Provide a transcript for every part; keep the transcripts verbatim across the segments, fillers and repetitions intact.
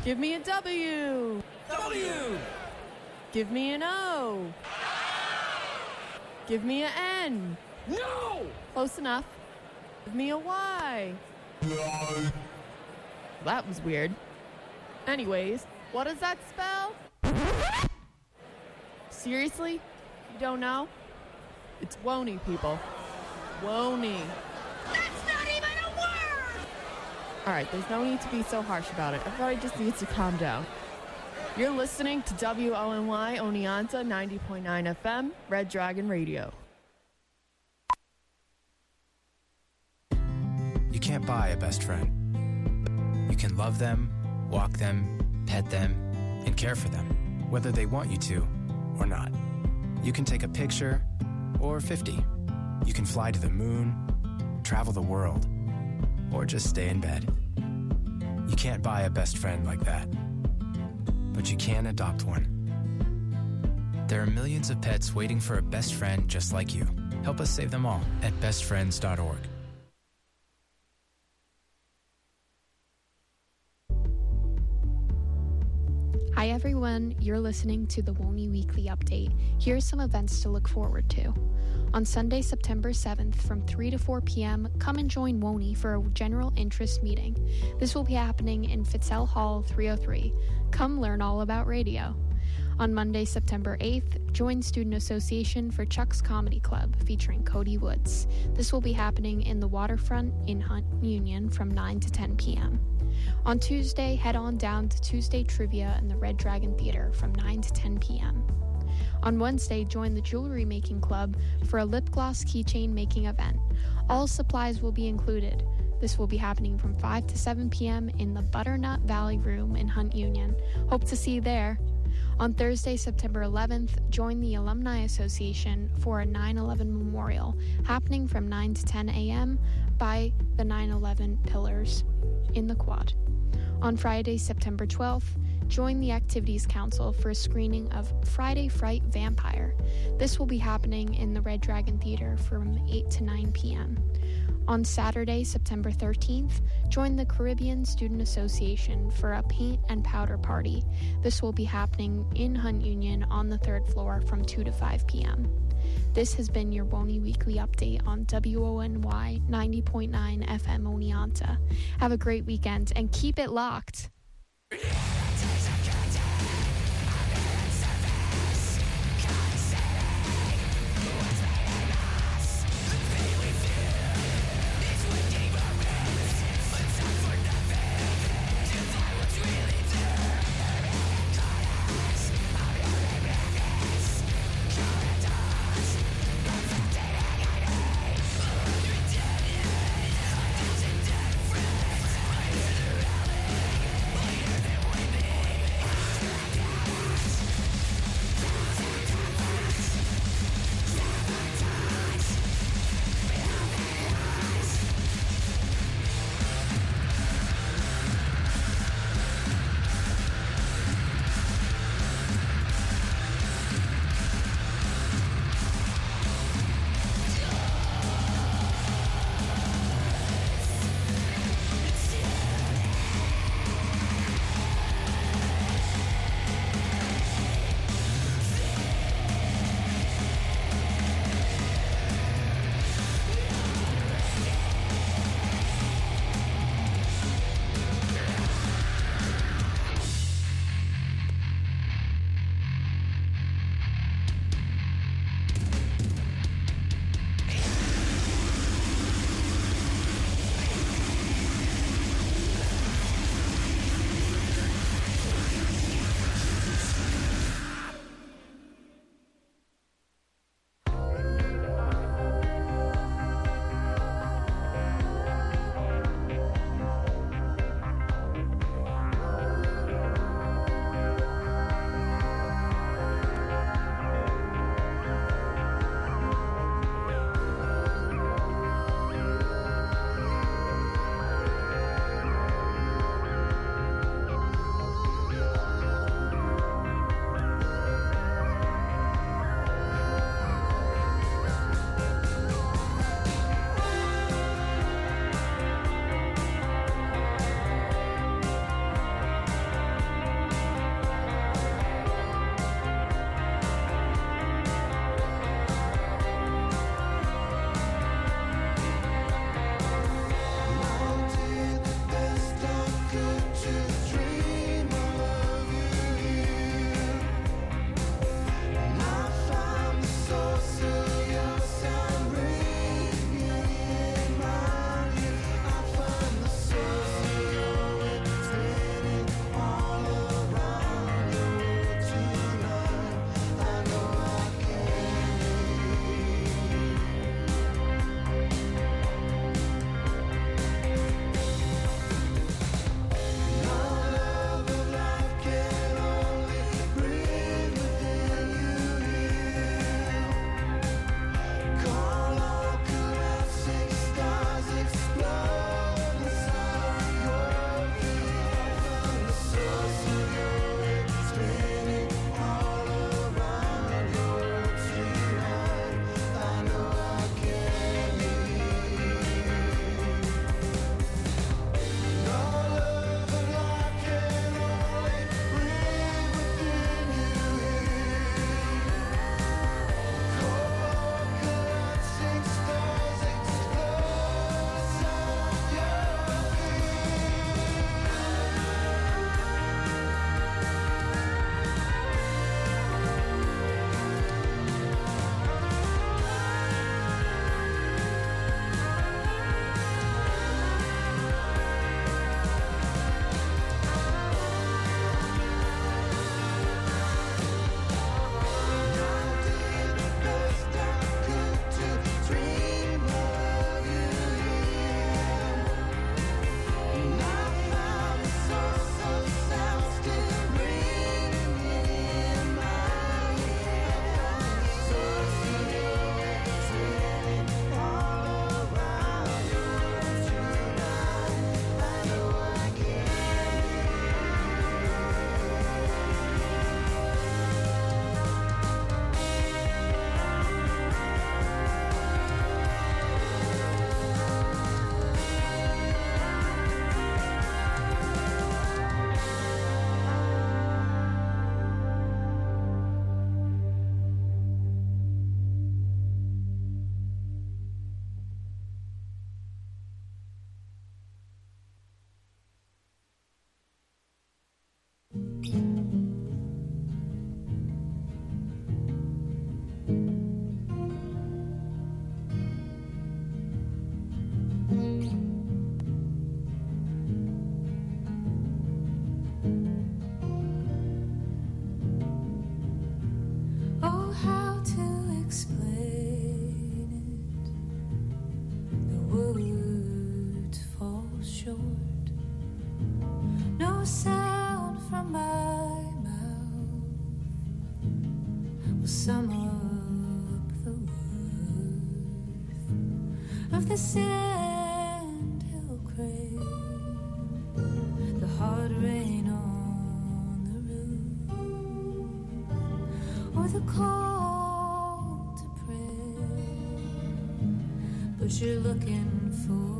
Give me a W. W. Give me an O. Give me an N. No! Close enough. Give me a Y. That was weird. Anyways, what does that spell? Seriously? You don't know? It's Woney, people. Woney. That's not even a word! Alright, there's no need to be so harsh about it. Everybody just needs to calm down. You're listening to W O N Y Oneonta ninety point nine F M, Red Dragon Radio. You can't buy a best friend. You can love them, walk them, pet them, and care for them, whether they want you to or not. You can take a picture or fifty. You can fly to the moon, travel the world, or just stay in bed. You can't buy a best friend like that, but you can adopt one. There are millions of pets waiting for a best friend just like you. Help us save them all at best friends dot org. Hi everyone, you're listening to the Woney Weekly Update. Here's some events to look forward to. On Sunday, September seventh, from three to four p.m., come and join Woney for a general interest meeting. This will be happening in Fitzell Hall three oh three. Come learn all about radio. On Monday, September eighth, join Student Association for Chuck's Comedy Club, featuring Cody Woods. This will be happening in the Waterfront in Hunt Union from nine to ten p.m. On Tuesday, head on down to Tuesday Trivia in the Red Dragon Theater from nine to ten p.m. On Wednesday, join the Jewelry Making Club for a lip gloss keychain making event. All supplies will be included. This will be happening from five to seven p.m. in the Butternut Valley Room in Hunt Union. Hope to see you there. On Thursday, September eleventh, join the Alumni Association for a nine eleven memorial, happening from nine to ten a.m. by the nine eleven Pillars in the Quad. On Friday, September twelfth, join the Activities Council for a screening of Friday Fright Vampire. This will be happening in the Red Dragon Theater from eight to nine p.m. On Saturday, September thirteenth, join the Caribbean Student Association for a paint and powder party. This will be happening in Hunt Union on the third floor from two to five p.m. This has been your Woney Weekly Update on W O N Y ninety point nine F M Oneonta. Have a great weekend and keep it locked. sound from my mouth will sum up the worth of the sandhill crane, the hard rain on the roof, or the call to prayer. But you're looking for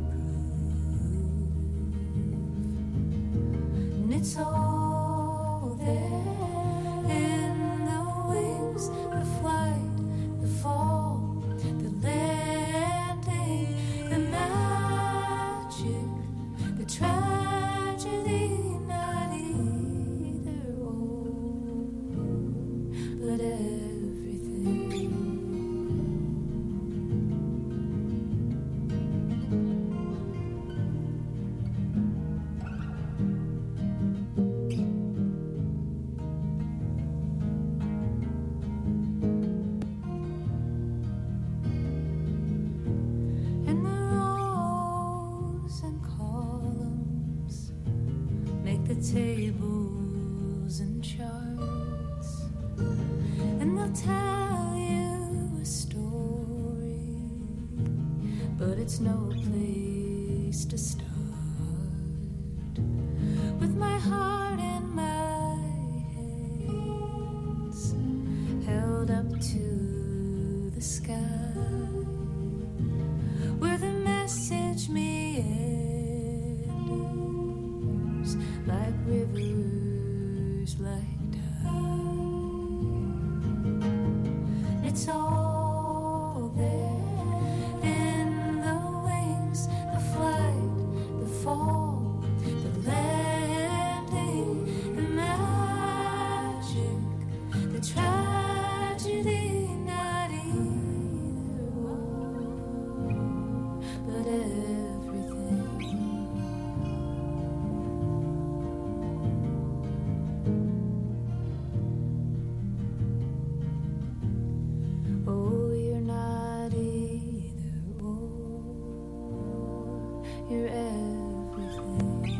it's all there in the wings, the flight, the fall, the landing, the magic, the tragedy, not either or, but everything. Tables and charts, and they'll tell you a story, but it's no place to start. With my heart in my hands, held up to the sky, where the message meanders like rivers, like tide. It's all there in the wings, the flight, the fall, the landing, the magic, the tragedy, not either one, but everything. Oh, you're not either or, you're everything.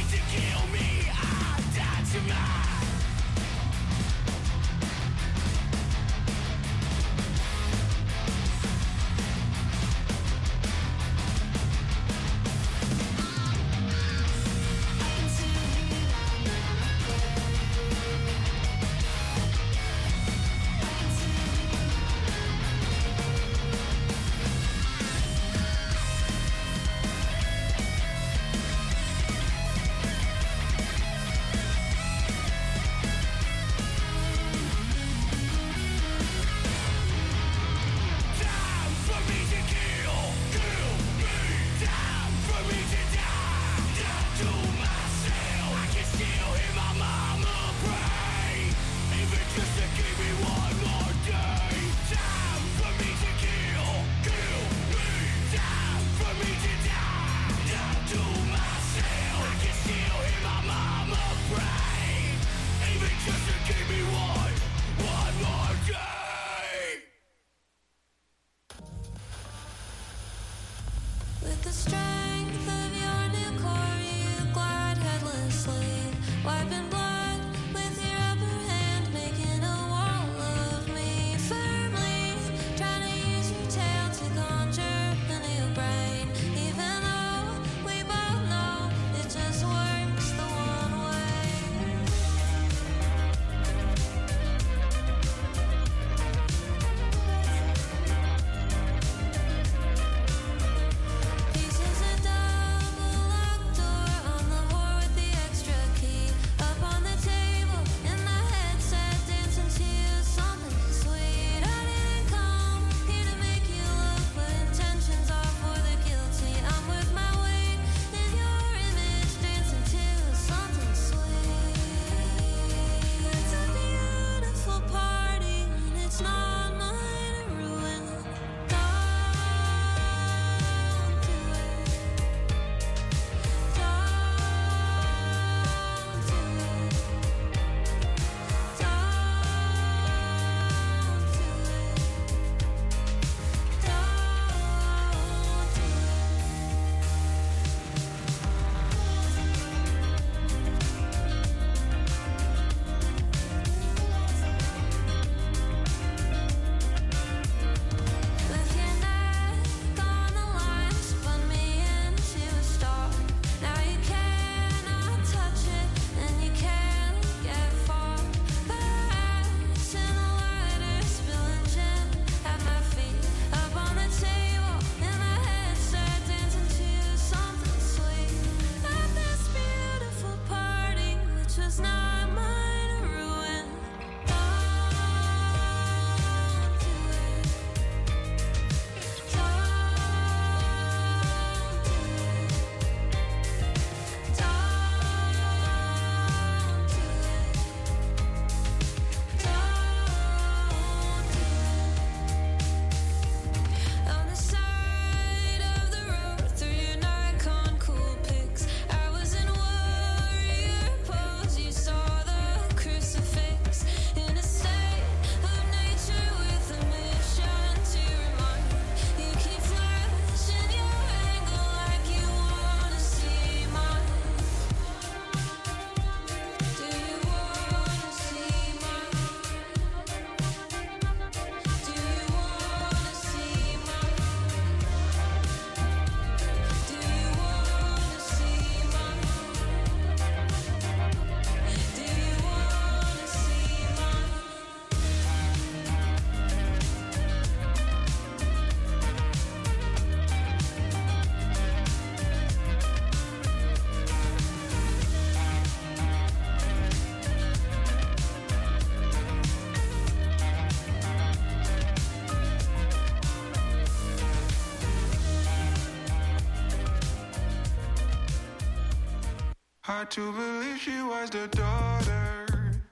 Hard to believe she was the daughter,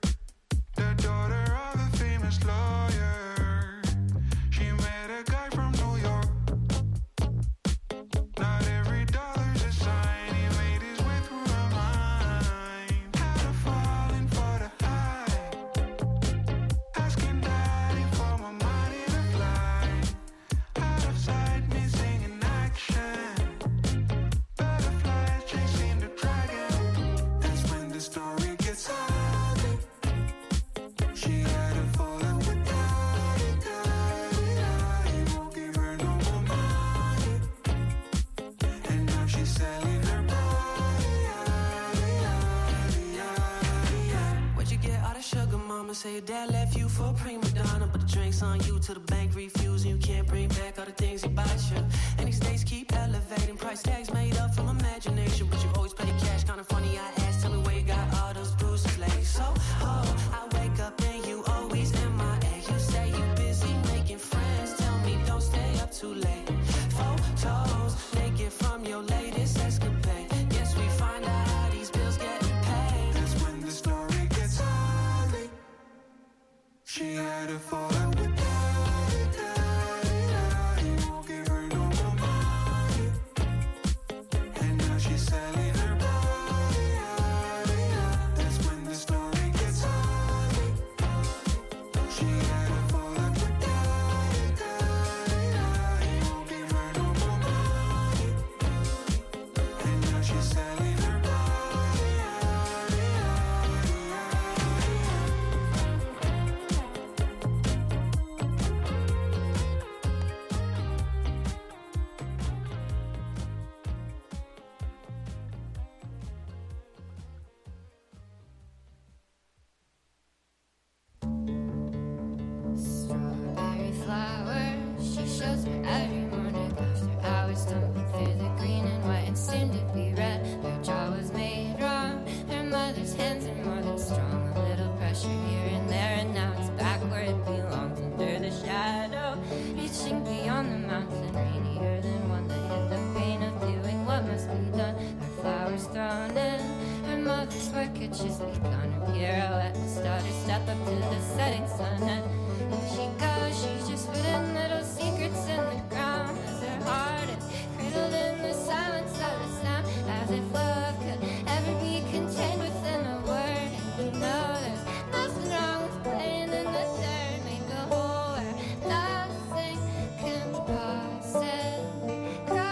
the daughter of a famous lawyer. She met a guy from New York. Not every dollar's a sign. He made his way through her mind. Had her falling for the high, asking daddy for my money to fly. Out of sight, missing in action. Butterflies chasing the dragon. say your dad left you for a prima donna, but the drinks on you till the bank refuse, and you can't bring back all the things he bought you. And these days keep elevating, price tags made up from imagination, but you always pay cash. Kinda funny, I asked, tell me where you got all those bruises lately. So, oh, I wake up and you always M I A. You say you busy making friends, tell me don't stay up too late. Photos naked from your latest escapade. Yes, we find out how these bills getting paid. That's when the story gets ugly. She had a falling with daddy, daddy, daddy. Won't give her no more money. And now she's selling her body, body, body. That's when the story gets ugly. She had a falling with daddy, daddy, daddy. Won't give her no more money. And now she's selling her body, body, Strawberry flower, she shows her every morning after hours, stumbling through the green and white and soon to be red. Her jaw was made wrong, her mother's hands are more than strong. A little pressure here and there, and now it's back where it belongs, under the shadow, reaching beyond the mountain, rainier than one that hid the pain of doing what must be done. Her flowers thrown in, her mother's work had just begun. Her pirouette started, step up to the setting sun, and if she goes, she's just putting little secrets in the ground. As her heart is cradled in the silence of the sound, as if love could ever be contained within a word. And you know there's nothing wrong with playing in the dirt, make a hole where nothing can possibly grow.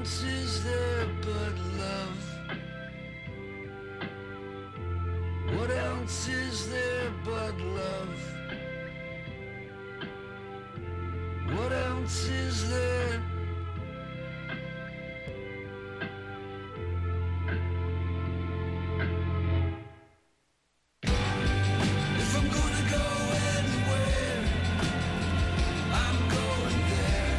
else is there but love? What else is there but love? What else is there? If I'm gonna go anywhere, I'm going there.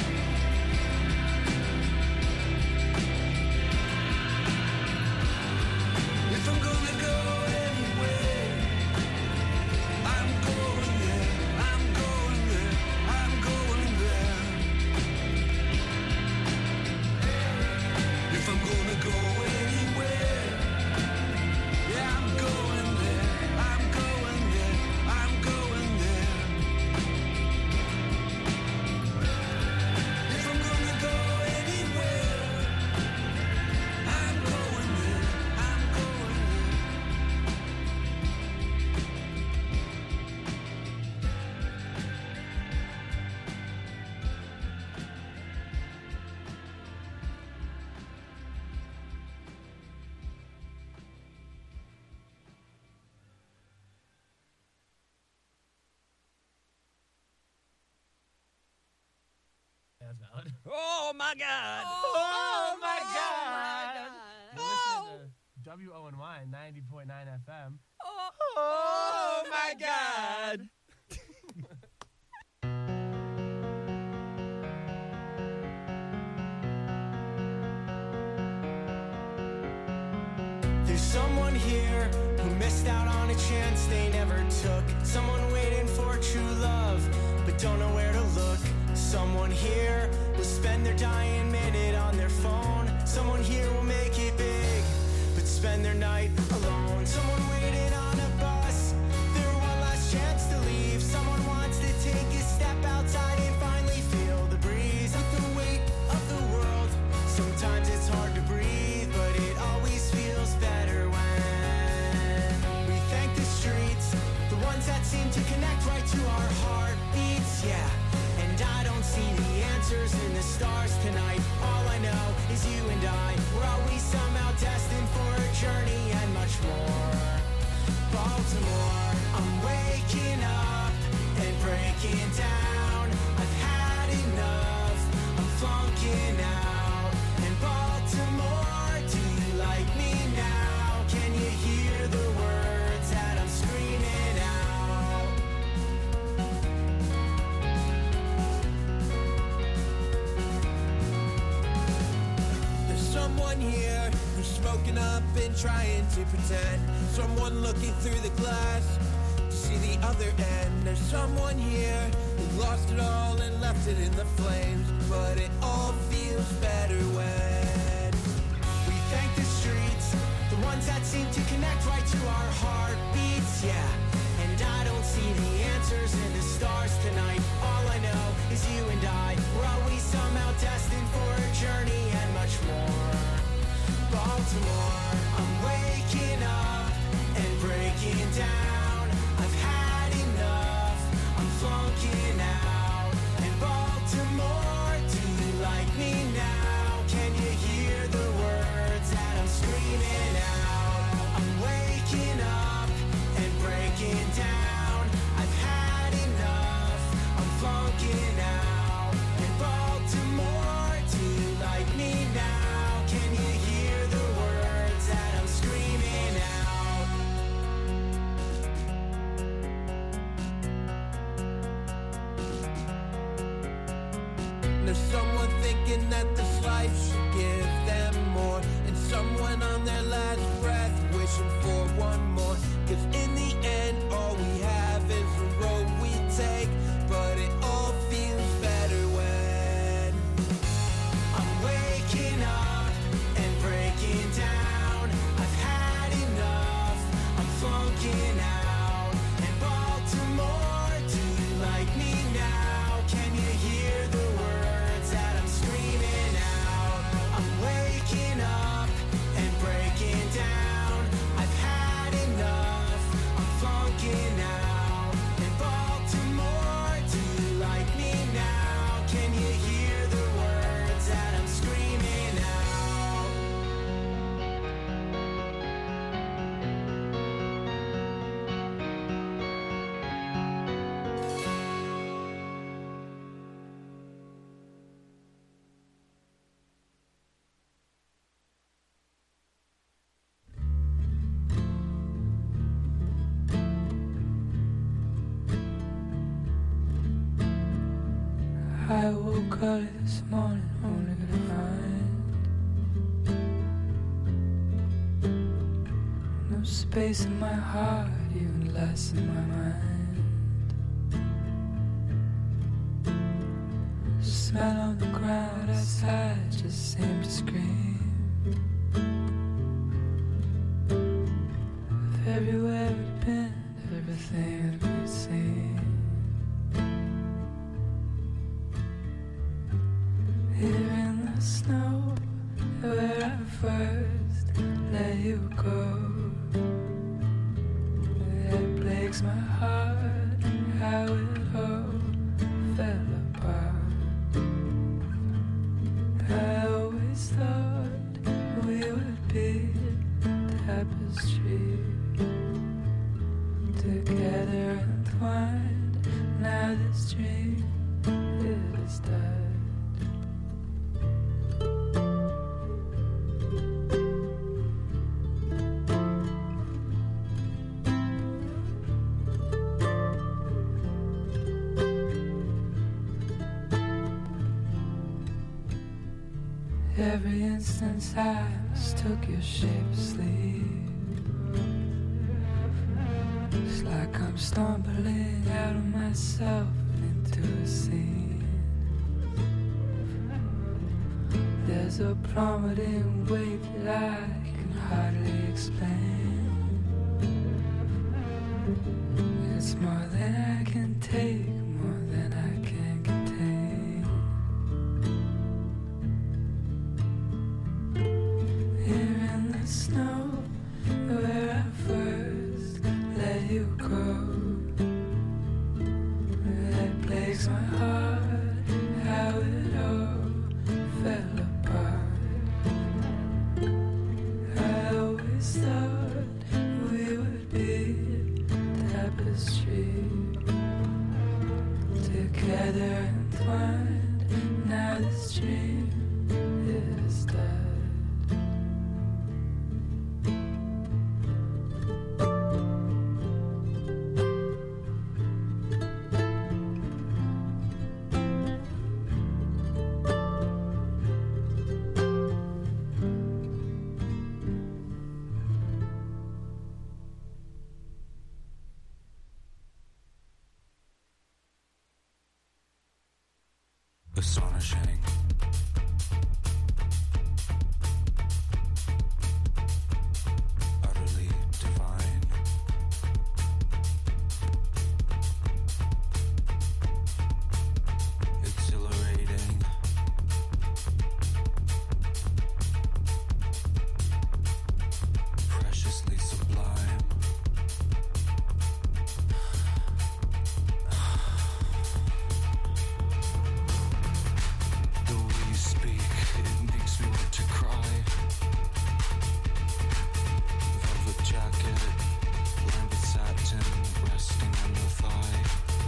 If I'm gonna go anywhere, I'm going there. I'm going there. I'm going there. If I'm gonna go anywhere, yeah, I'm going there. I'm going there. I'm going there. If I'm gonna go anywhere, I'm going there. I'm going there. That's valid. Oh my God! Oh, my God! You're listening to W O N Y ninety point nine F M. Oh, my God! There's someone here who missed out on a chance they never took. Someone waiting for true love, but don't know where to look. Someone here will spend their dying minute on their phone. Someone here will make it big, but spend their night alone. Someone waiting on a bus, their one last chance to leave. Someone wants to take a step outside and finally feel the breeze. With the weight of the world, sometimes it's hard to breathe, but it always feels better when we thank the streets, the ones that seem to connect right to our heartbeats, yeah. And I don't see the answers in the stars tonight. All I know is you and I, we're always somehow destined for a journey and much more. Baltimore, I'm waking up and breaking down. I've had enough, I'm flunking out. And Baltimore, do you like me now? Can you hear the words that I'm screaming out? There's someone here who's smoking up and trying to pretend. Someone looking through the glass to see the other end. There's someone here who lost it all and left it in the flames. But it all feels better when We thank the streets, the ones that seem to connect right to our heartbeats, yeah. And I don't see the answers in the stars tonight. All I know is you and I, we're always somehow destined for a journey and much more. Baltimore, I'm waking up and breaking down. I've had enough, I'm flunking out. And Baltimore, do you like me now? Can you hear the words that I'm screaming out? I'm waking up and breaking down. I've had enough, I'm flunking out. And Baltimore, do you like me now? Can you hear the words that I'm screaming out? there's someone thinking that this life should give them more. And someone on their last breath wishing for one more. Cause in the end all we have is a road we take. But it all feels better when I'm waking up and breaking down. I've had enough, I'm flunking out. And Baltimore, do you like me now? Can you hear the words that I'm screaming out? I'm waking up and breaking down. I've had enough, I'm flunking out. woke early this morning only to find no space in my heart, even less in my mind. The smell on the ground outside just seemed to scream of everywhere we'd been, of everything that we'd seen. Here in the snow, where I first let you go, it breaks my heart how it all fell apart. I always thought we would be tapestry, together entwined. Now this dream is died. Every instance I mistook your shape asleep. It's like I'm stumbling out of myself into a scene. There's a plummeting weight that I can hardly explain. It's more than I can take, more than I can contain. Here in the snow, where I first let you go, that breaks my heart how it all fell apart. I always thought we would be tapestry, together entwined. Now this dream is dead. Astonishing. Utterly divine. Exhilarating. Preciously sublime. The way you speak, it makes me want to cry. Velvet jacket, lined with satin, resting on your thigh.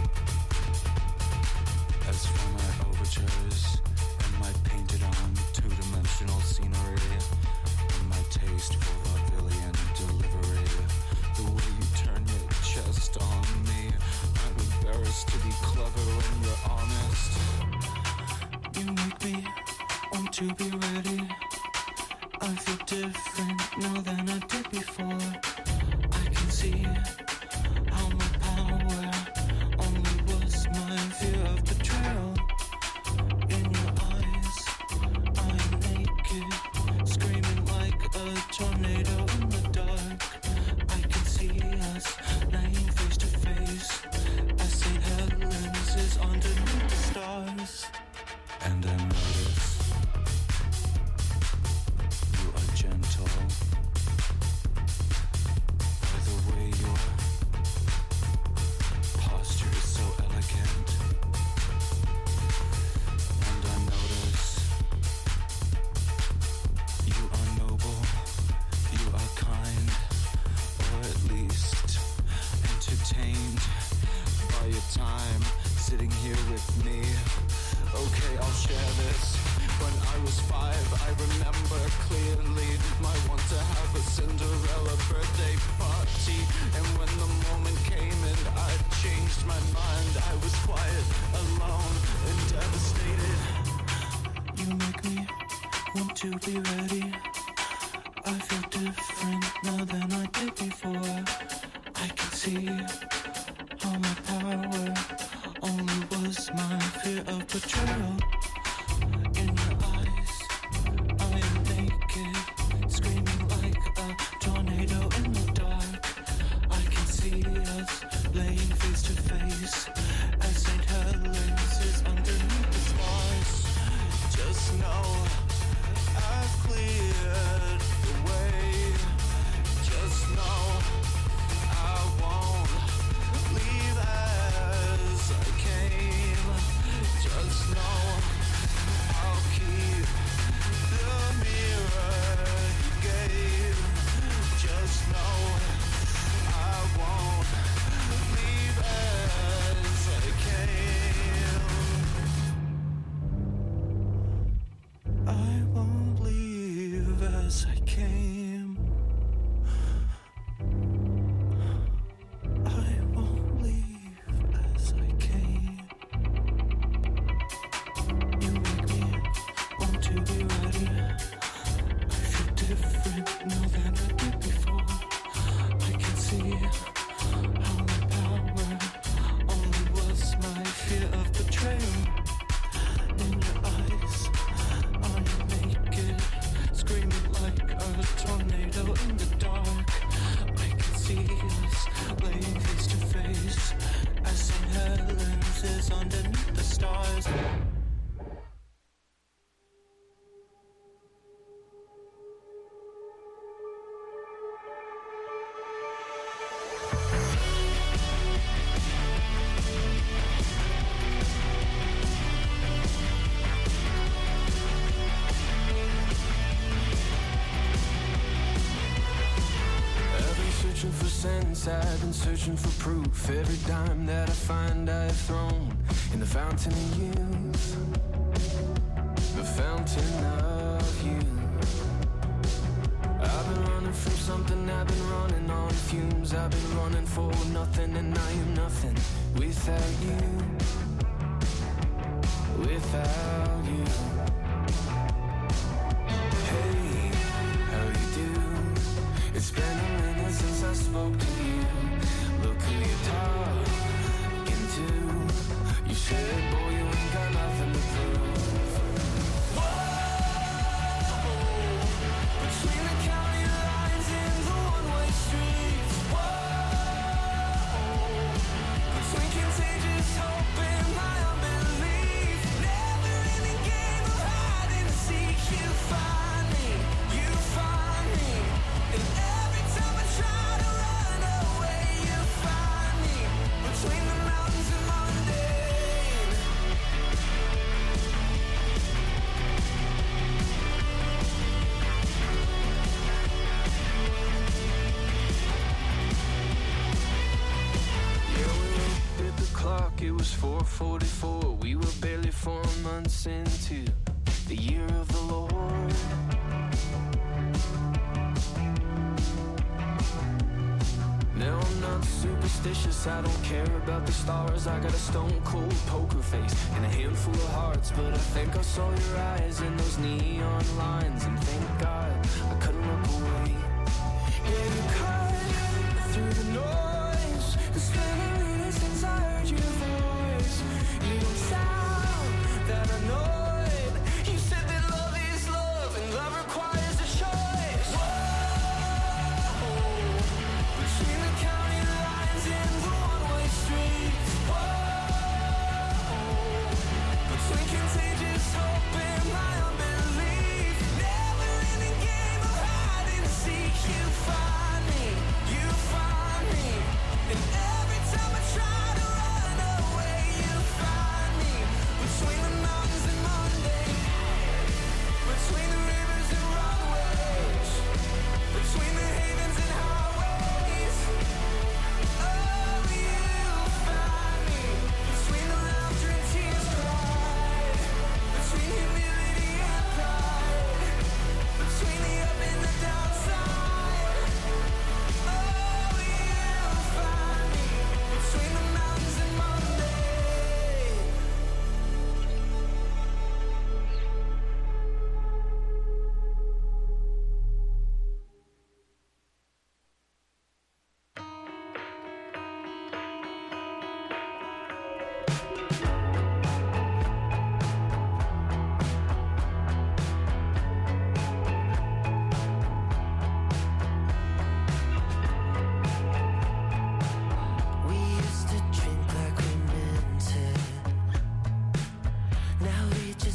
As for my overtures and my painted-on two-dimensional scenery, and my taste for vaudevillian delivery, the way you turn your chest on me, I'm embarrassed to be clever when you're honest. You make me want to be ready. I feel different now than I did before. I can see how my power only was my fear of betrayal. In your eyes, I'm naked, screaming like a tornado in the dark. I can see us laying face to face as Saint Helens is underneath the stars. And I notice you are gentle by the way your posture is so elegant. And I notice you are noble, you are kind, or at least entertained by your time sitting here with me. Okay, I'll share this, when I was five. I remember clearly my want to have a Cinderella birthday party. And when the moment came and I changed my mind, I was quiet, alone, and devastated. You make me want to be ready. I feel different now than I did before. I can see all my power only was my fear of betrayal. In your eyes, I am naked, screaming like a tornado in the dark. I can see us laying face to face as Saint Helens is underneath the stars. Just know I've cleared the way. Just know I won't leave as I came. Just know I'll keep the mirror you gave. Just know I won't leave as I came. I won't leave as I came. I won't leave as I came. You make me want to be ready. I feel different now than I did before. I can see how my power only was my fear of betrayal. In your eyes, I am naked, screaming like a tornado in the dark. I can see us laying face to face as Saint Helens is underneath the stars. I've been searching for sense, I've been searching for proof. Every dime that I find I've thrown in the fountain of youth. The fountain of youth. I've been running from something, I've been running on fumes. I've been running for nothing and I am nothing without you. Without you. Hey, how you do? It's been a minute since I spoke to you. Look who you're talking to. You said, boy, you ain't got nothing to prove. Whoa, between the county lines and the one-way streets. Whoa, between contagious hope and my unbelief. Never-ending game of hide and seek. You find me, you find me. And every time I try to run away, you find me between the mountains and mundane. Yeah, we looked at the clock, it was four forty-four. We were barely four months into the year of the Lord. Now I'm not superstitious, I don't care about the stars. I got a stone cold poker face and a handful of hearts. But I think I saw your eyes in those neon lines, and thank God I couldn't look away. Yeah, you cut through the noise. It's been a minute since I heard your voice. You don't sound that annoyed. You said that love is love and love requires a choice. Whoa, between the county lines and the one-way streets. Whoa, between contagious hope and my unbelief. Never-ending game of hide and seek. You find me,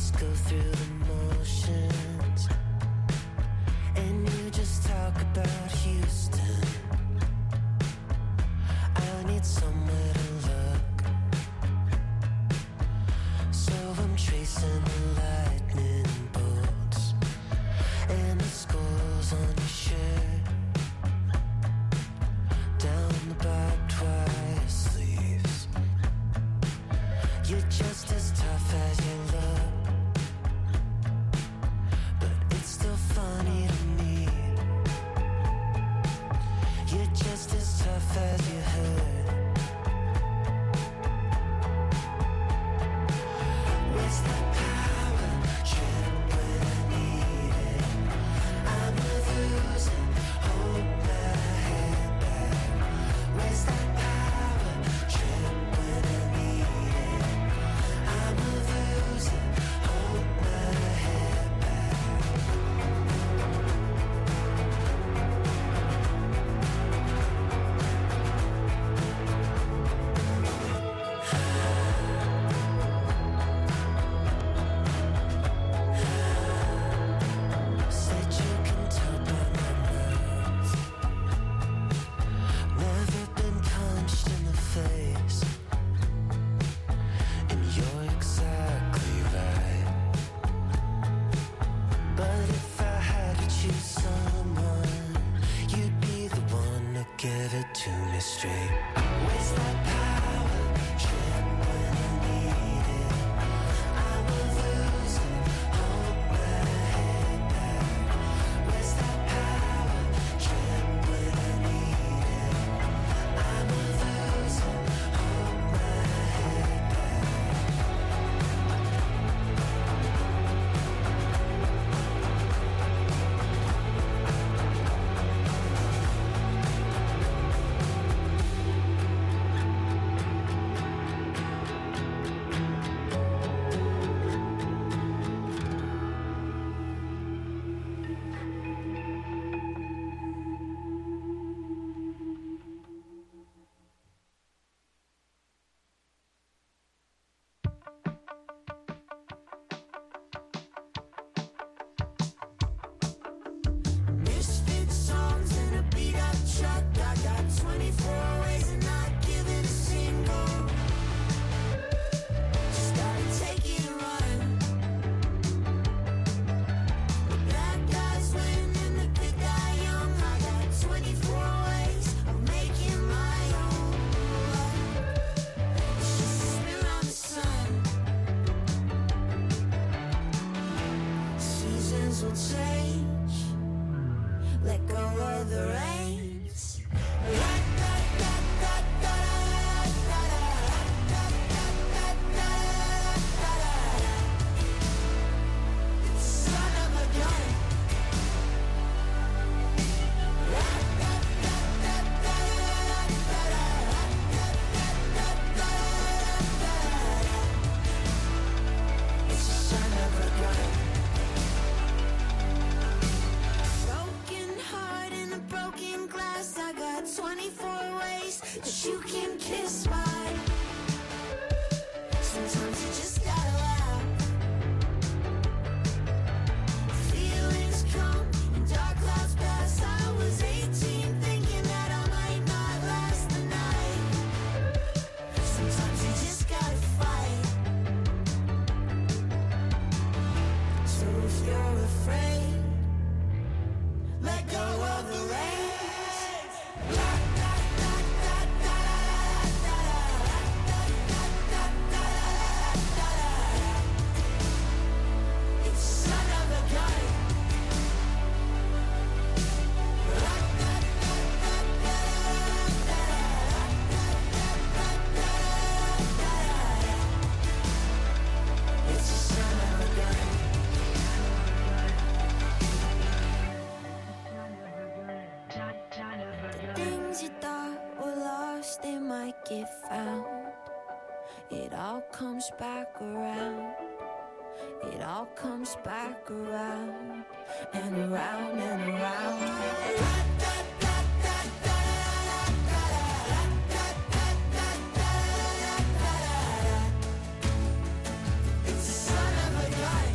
just go through the motions, and you just talk about Houston. I need somewhere to look, so I'm tracing the lightning bolts and the scores on your shirt, down the barbed wire sleeves. You're just as tough as you look, but it's still funny to me. You're just as tough as you hurt. Where's that power trip when I need it? I'm losing, hold my head back. Where's that power trip when I need it? I'm losing, hold my head back. Said you can tell by my nerves, never been punched in the face, and you're exactly right. But if I had to choose someone, you'd be the one to give it to me straight. Where's that power trip when I need it? I'm losing, hold my head back. Where's that power trip when I need it? I'm losing, hold my head back. Misfit songs and a beat up truck. I got twenty-four ways and not giving a single. Just gotta take it and run. The bad guys win and the good die young. I got twenty-four ways of making my own luck. It's just a spin around the sun. Seasons will change. Let go of the reins. Son of a gun. It's a son of a gun. Broken heart in a broken glass. I got twenty-four ways that you can kiss my. Sometimes you just gotta laugh. Feelings come and dark clouds pass. I was eighteen thinking that I might not last the night. Sometimes you just gotta fight. So if you're afraid, let go of the reins. It's son of a gun. It's a son of a gun. Things you thought were lost, they might get found. It all comes back around. It all comes back around and around and around. It's a son of a gun.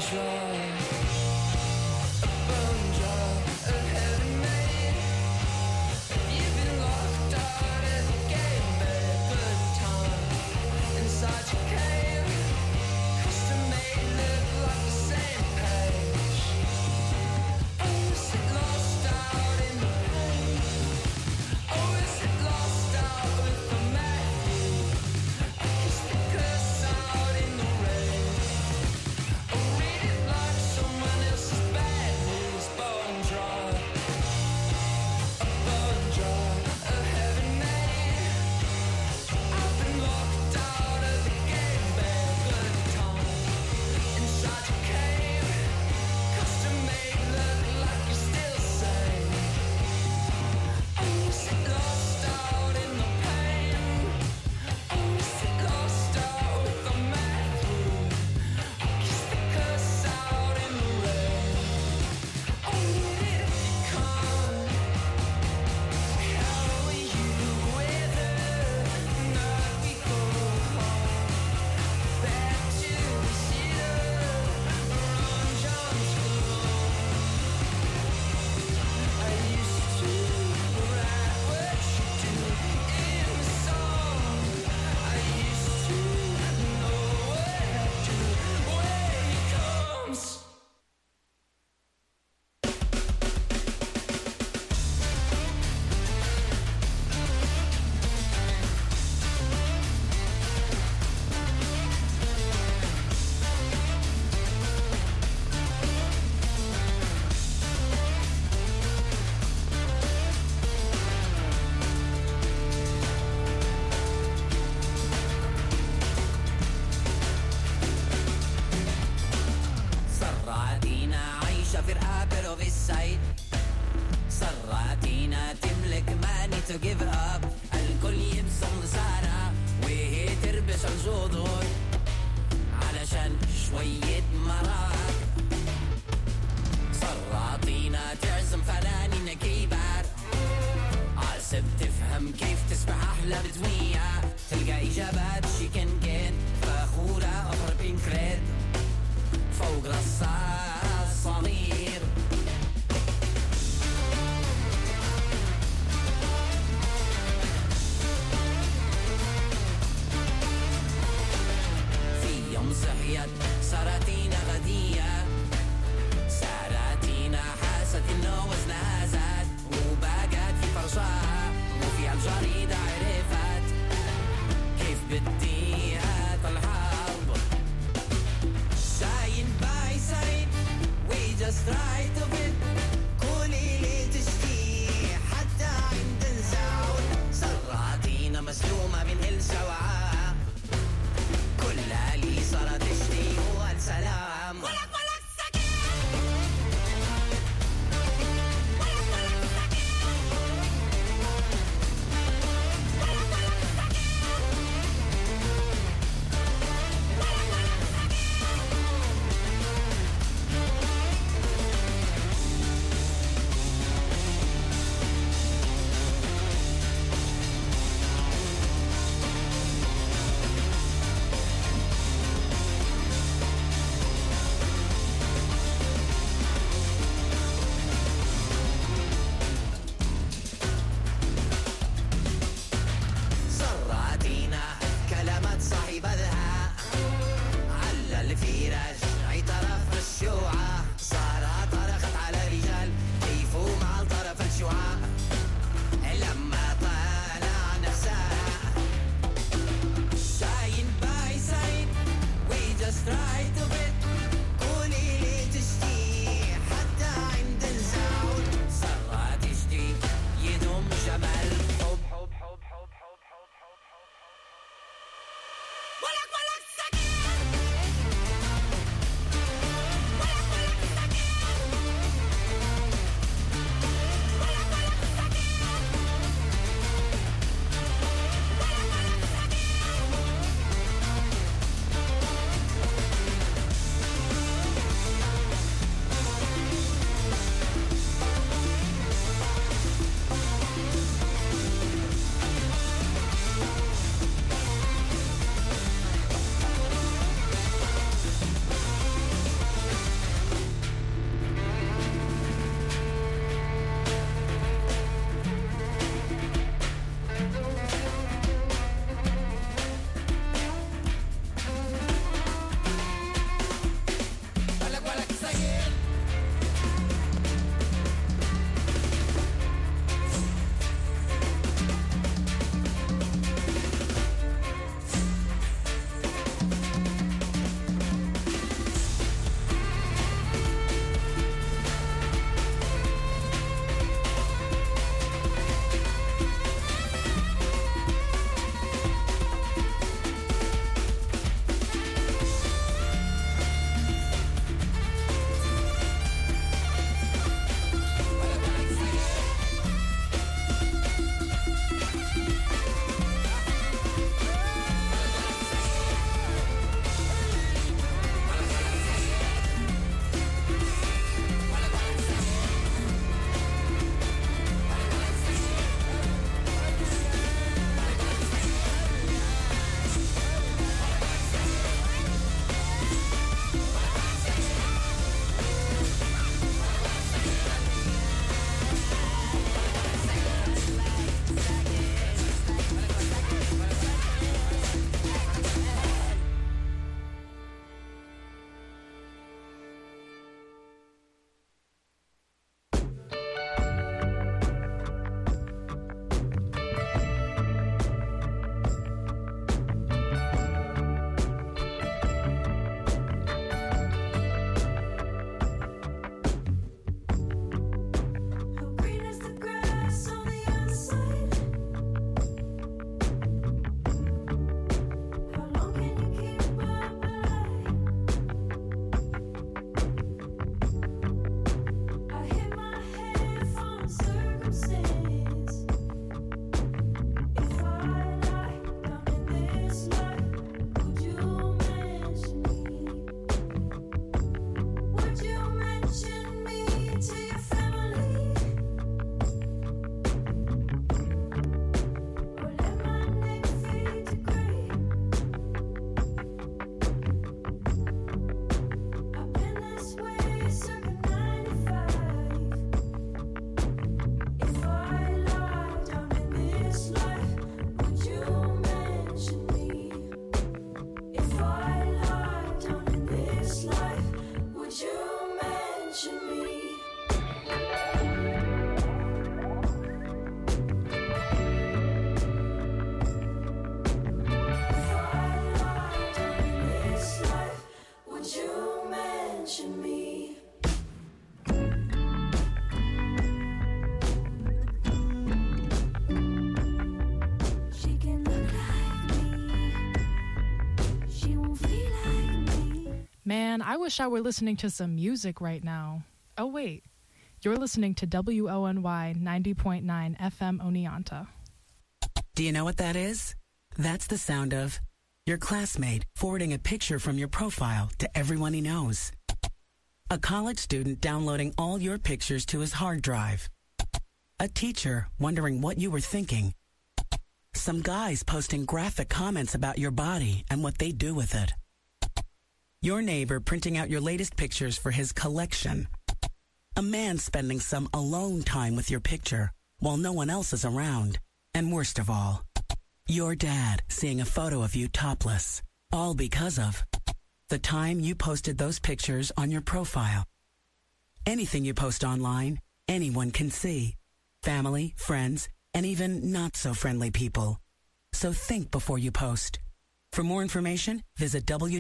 to give up الكل يبصم لسارة وهي تربس الجذور علشان شوية مرار سراطينا تعزم فنانين كبار عسب تفهم كيف تسبح أحلى بدوية تلقى إجابات شيكن كين فخورة أفر بينك ريد فوق رصاص صغير صحيت سراتينا غدية سراتينا حاست إنه وزنها زاد وبقت في فرشها وفي الجريدة عرفت كيف بديها الحرب ساين باي ساين we just try to fit كل اللي تشتي حتى عند الزعول سراتينا مسلومة من السوعة كل اللي صار تشتي هو السلام ولك ولك سكين ولك ولك سكين ولك ولك سكين ولك ولك Man, I wish I were listening to some music right now. Oh, wait. You're listening to W O N Y ninety point nine F M Oneonta. Do you know what that is? That's the sound of your classmate forwarding a picture from your profile to everyone he knows. A college student downloading all your pictures to his hard drive. A teacher wondering what you were thinking. Some guys posting graphic comments about your body and what they do with it. Your neighbor printing out your latest pictures for his collection. A man spending some alone time with your picture while no one else is around. And worst of all, your dad seeing a photo of you topless, all because of the time you posted those pictures on your profile. Anything you post online, anyone can see. Family, friends, and even not-so-friendly people. So think before you post. For more information, visit w